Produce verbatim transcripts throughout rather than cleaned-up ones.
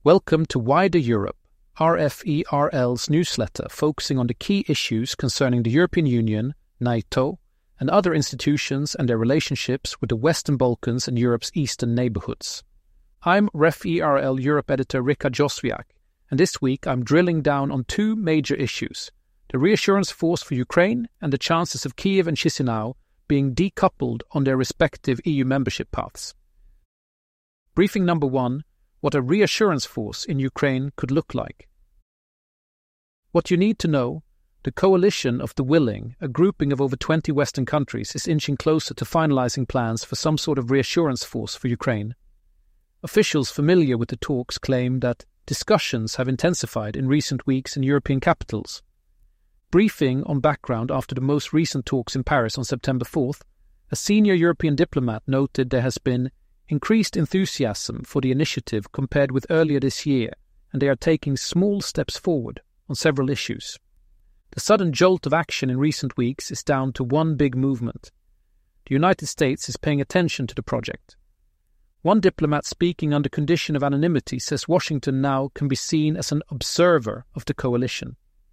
Welcome to Wider Europe, R F E R L's newsletter focusing on the key issues concerning the European Union, NATO, and other institutions and their relationships with the Western Balkans and Europe's eastern neighborhoods. I'm R F E R L Europe editor Rika Joswiak, and this week I'm drilling down on two major issues: the reassurance force for Ukraine and the chances of Kiev and Chisinau being decoupled on their respective E U membership paths. Briefing number one: what a reassurance force in Ukraine could look like. What you need to know: the coalition of the willing, a grouping of over twenty Western countries, is inching closer to finalizing plans for some sort of reassurance force for Ukraine. Officials familiar with the talks claim that discussions have intensified in recent weeks in European capitals. Briefing on background after the most recent talks in Paris on September fourth, a senior European diplomat noted there has been increased enthusiasm for the initiative compared with earlier this year, and they are taking small steps forward on several issues. The sudden jolt of action in recent weeks is down to one big movement. The United States is paying attention to the project. One diplomat speaking under condition of anonymity says Washington now can be seen as an observer of the coalition.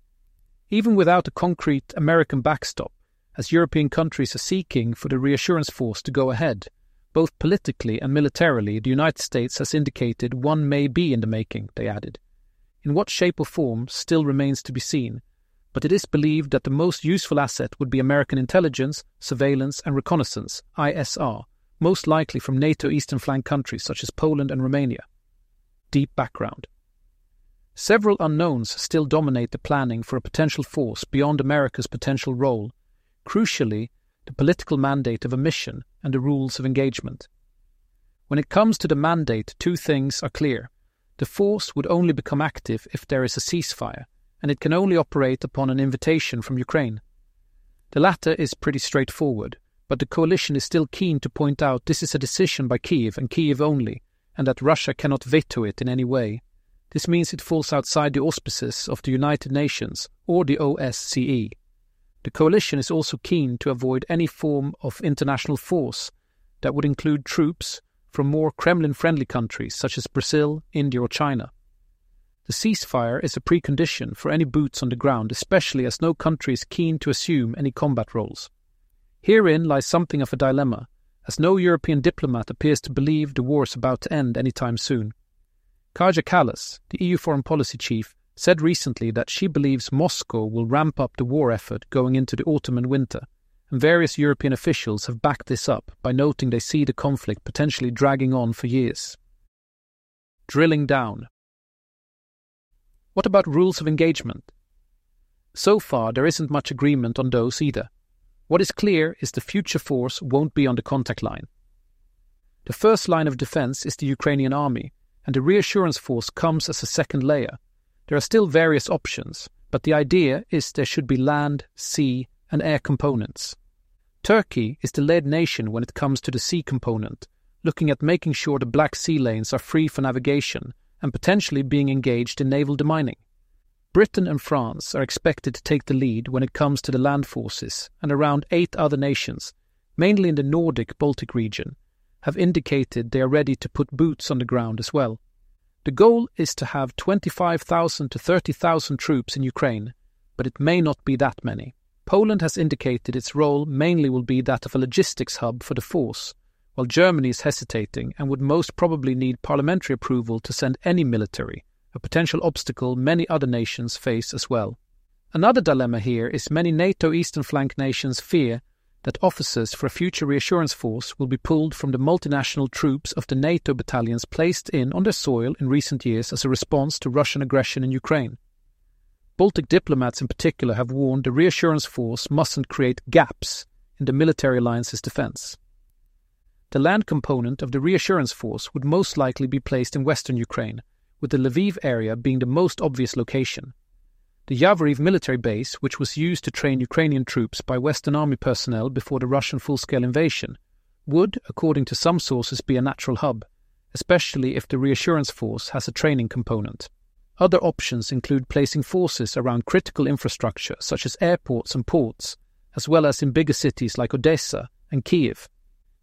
Even without a concrete American backstop, as European countries are seeking for the reassurance force to go ahead, both politically and militarily, the United States has indicated one may be in the making, they added. In what shape or form still remains to be seen, but it is believed that the most useful asset would be American intelligence, surveillance and reconnaissance, I S R, most likely from NATO eastern flank countries such as Poland and Romania. Deep background. Several unknowns still dominate the planning for a potential force beyond America's potential role, crucially the political mandate of a mission and the rules of engagement. When it comes to the mandate, two things are clear. The force would only become active if there is a ceasefire, and it can only operate upon an invitation from Ukraine. The latter is pretty straightforward, but the coalition is still keen to point out this is a decision by Kiev and Kiev only, and that Russia cannot veto it in any way. This means it falls outside the auspices of the United Nations or the O S C E. The coalition is also keen to avoid any form of international force that would include troops from more Kremlin-friendly countries such as Brazil, India or China. The ceasefire is a precondition for any boots on the ground, especially as no country is keen to assume any combat roles. Herein lies something of a dilemma, as no European diplomat appears to believe the war is about to end anytime soon. Kaja Kallas, the E U foreign policy chief, said recently that she believes Moscow will ramp up the war effort going into the autumn and winter, and various European officials have backed this up by noting they see the conflict potentially dragging on for years. Drilling down. What about rules of engagement? So far, there isn't much agreement on those either. What is clear is the future force won't be on the contact line. The first line of defense is the Ukrainian army, and the reassurance force comes as a second layer. There are still various options, but the idea is there should be land, sea, and air components. Turkey is the lead nation when it comes to the sea component, looking at making sure the Black Sea lanes are free for navigation and potentially being engaged in naval demining. Britain and France are expected to take the lead when it comes to the land forces, and around eight other nations, mainly in the Nordic-Baltic region, have indicated they are ready to put boots on the ground as well. The goal is to have twenty-five thousand to thirty thousand troops in Ukraine, but it may not be that many. Poland has indicated its role mainly will be that of a logistics hub for the force, while Germany is hesitating and would most probably need parliamentary approval to send any military, a potential obstacle many other nations face as well. Another dilemma here is many NATO eastern flank nations fear that officers for a future reassurance force will be pulled from the multinational troops of the NATO battalions placed in on their soil in recent years as a response to Russian aggression in Ukraine. Baltic diplomats in particular have warned the reassurance force mustn't create gaps in the military alliance's defense. The land component of the reassurance force would most likely be placed in western Ukraine, with the Lviv area being the most obvious location. The Yavoriv military base, which was used to train Ukrainian troops by Western Army personnel before the Russian full-scale invasion, would, according to some sources, be a natural hub, especially if the reassurance force has a training component. Other options include placing forces around critical infrastructure such as airports and ports, as well as in bigger cities like Odessa and Kiev.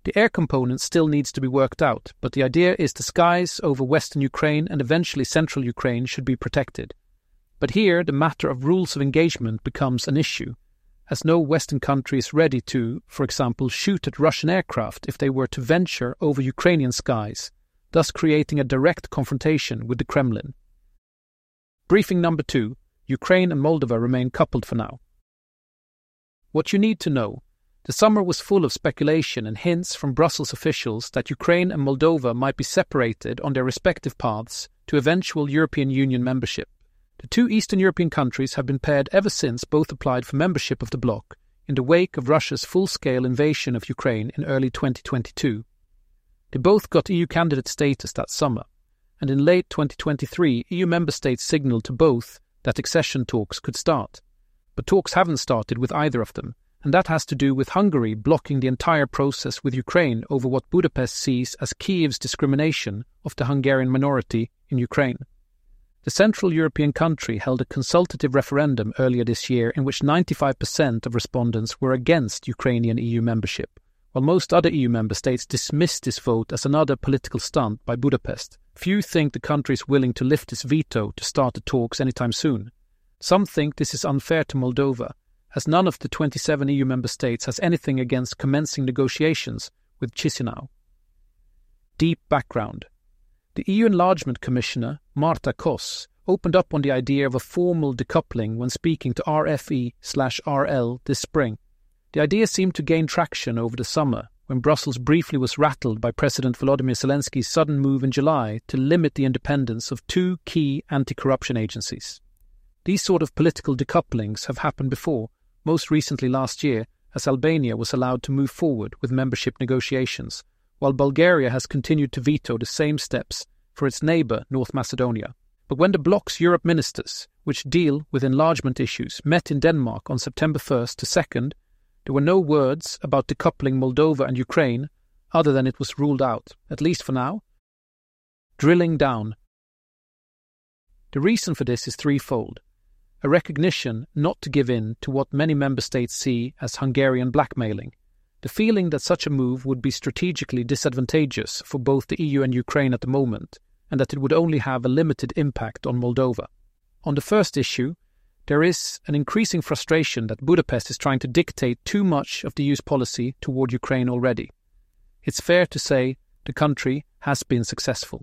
The air component still needs to be worked out, but the idea is the skies over western Ukraine and eventually central Ukraine should be protected. But here, the matter of rules of engagement becomes an issue, as no Western country is ready to, for example, shoot at Russian aircraft if they were to venture over Ukrainian skies, thus creating a direct confrontation with the Kremlin. Briefing number two. Ukraine and Moldova remain coupled for now. What you need to know. The summer was full of speculation and hints from Brussels officials that Ukraine and Moldova might be separated on their respective paths to eventual European Union membership. The two Eastern European countries have been paired ever since both applied for membership of the bloc in the wake of Russia's full-scale invasion of Ukraine in early twenty twenty-two. They both got E U candidate status that summer, and in late twenty twenty-three E U member states signalled to both that accession talks could start. But talks haven't started with either of them, and that has to do with Hungary blocking the entire process with Ukraine over what Budapest sees as Kyiv's discrimination of the Hungarian minority in Ukraine. The Central European country held a consultative referendum earlier this year in which ninety-five percent of respondents were against Ukrainian E U membership, while most other E U member states dismissed this vote as another political stunt by Budapest. Few think the country is willing to lift its veto to start the talks anytime soon. Some think this is unfair to Moldova, as none of the twenty-seven E U member states has anything against commencing negotiations with Chisinau. Deep background. The E U Enlargement Commissioner, Marta Kos, opened up on the idea of a formal decoupling when speaking to R F E slash R L this spring. The idea seemed to gain traction over the summer, when Brussels briefly was rattled by President Volodymyr Zelensky's sudden move in July to limit the independence of two key anti-corruption agencies. These sort of political decouplings have happened before, most recently last year, as Albania was allowed to move forward with membership negotiations, while Bulgaria has continued to veto the same steps for its neighbour, North Macedonia. But when the bloc's Europe ministers, which deal with enlargement issues, met in Denmark on September first to second, there were no words about decoupling Moldova and Ukraine, other than it was ruled out, at least for now. Drilling down. The reason for this is threefold. A recognition not to give in to what many member states see as Hungarian blackmailing, the feeling that such a move would be strategically disadvantageous for both the E U and Ukraine at the moment, and that it would only have a limited impact on Moldova. On the first issue, there is an increasing frustration that Budapest is trying to dictate too much of the E U's policy toward Ukraine already. It's fair to say the country has been successful.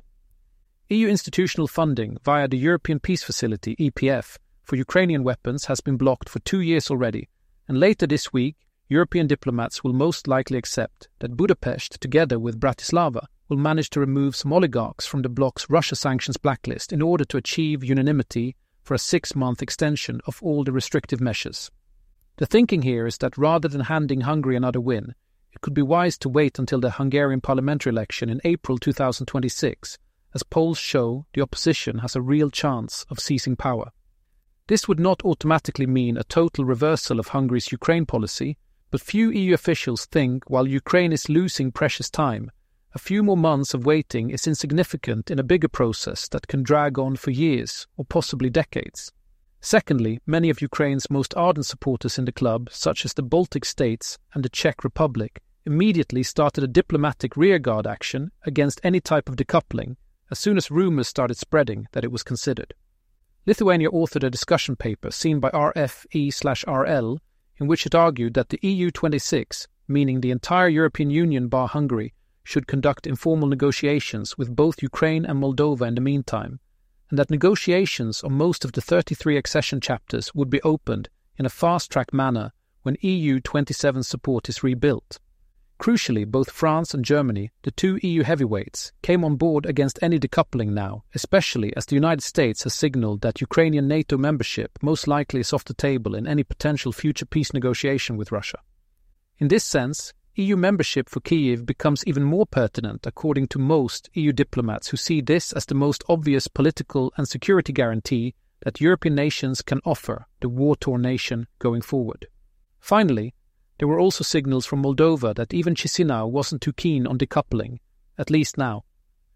E U institutional funding via the European Peace Facility, E P F, for Ukrainian weapons has been blocked for two years already, and later this week, European diplomats will most likely accept that Budapest, together with Bratislava, will manage to remove some oligarchs from the bloc's Russia sanctions blacklist in order to achieve unanimity for a six-month extension of all the restrictive measures. The thinking here is that rather than handing Hungary another win, it could be wise to wait until the Hungarian parliamentary election in April two thousand twenty-six, as polls show the opposition has a real chance of seizing power. This would not automatically mean a total reversal of Hungary's Ukraine policy, but few E U officials think while Ukraine is losing precious time, a few more months of waiting is insignificant in a bigger process that can drag on for years or possibly decades. Secondly, many of Ukraine's most ardent supporters in the club, such as the Baltic states and the Czech Republic, immediately started a diplomatic rearguard action against any type of decoupling as soon as rumours started spreading that it was considered. Lithuania authored a discussion paper seen by R F E slash R L in which it argued that the E U twenty-six, meaning the entire European Union bar Hungary, should conduct informal negotiations with both Ukraine and Moldova in the meantime, and that negotiations on most of the thirty-three accession chapters would be opened in a fast-track manner when E U twenty-seven support is rebuilt. Crucially, both France and Germany, the two E U heavyweights, came on board against any decoupling now, especially as the United States has signalled that Ukrainian NATO membership most likely is off the table in any potential future peace negotiation with Russia. In this sense, E U membership for Kyiv becomes even more pertinent according to most E U diplomats who see this as the most obvious political and security guarantee that European nations can offer the war-torn nation going forward. Finally, there were also signals from Moldova that even Chisinau wasn't too keen on decoupling, at least now.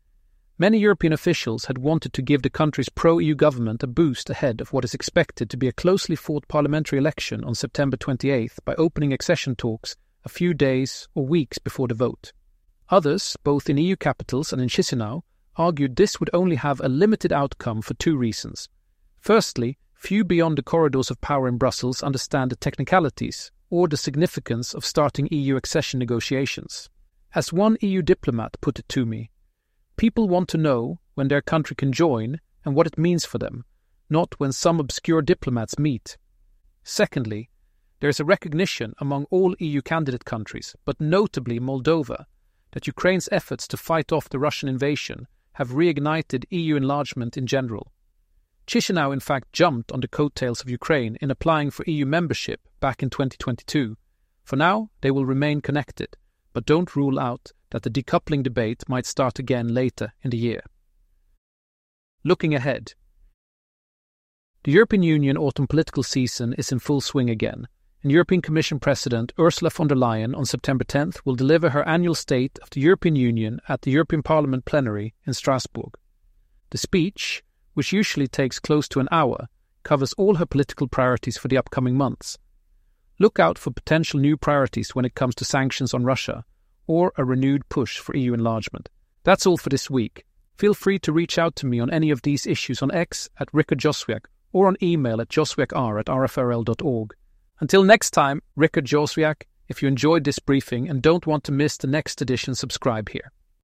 Many European officials had wanted to give the country's pro-E U government a boost ahead of what is expected to be a closely fought parliamentary election on September twenty-eighth by opening accession talks a few days or weeks before the vote. Others, both in E U capitals and in Chisinau, argued this would only have a limited outcome for two reasons. Firstly, few beyond the corridors of power in Brussels understand the technicalities or the significance of starting E U accession negotiations. As one E U diplomat put it to me, people want to know when their country can join and what it means for them, not when some obscure diplomats meet. Secondly, there is a recognition among all E U candidate countries, but notably Moldova, that Ukraine's efforts to fight off the Russian invasion have reignited E U enlargement in general. Chisinau in fact jumped on the coattails of Ukraine in applying for E U membership back in twenty twenty-two. For now, they will remain connected, but don't rule out that the decoupling debate might start again later in the year. Looking ahead. The European Union autumn political season is in full swing again, and European Commission President Ursula von der Leyen on September tenth will deliver her annual State of the European Union at the European Parliament plenary in Strasbourg. The speech, which usually takes close to an hour, covers all her political priorities for the upcoming months. Look out for potential new priorities when it comes to sanctions on Russia, or a renewed push for E U enlargement. That's all for this week. Feel free to reach out to me on any of these issues on X at Rikard Joswiak or on email at joswiakr at r f r l dot org. Until next time, Rikard Joswiak. If you enjoyed this briefing and don't want to miss the next edition, subscribe here.